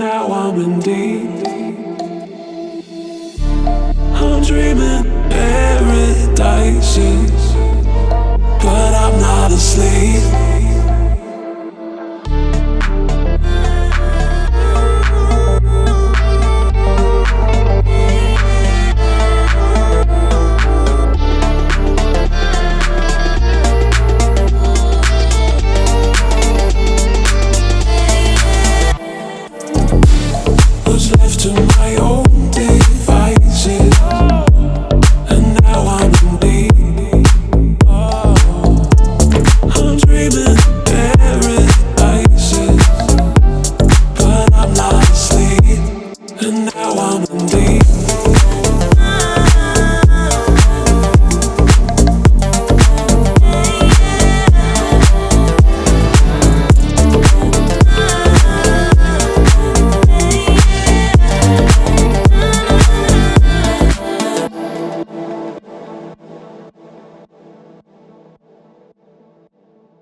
now I'm in deep. I'm dreaming paradises, but I'm not asleep. Was left to my own devices, and now I'm in deep. I'm dreaming paradises, but I'm not asleep. And now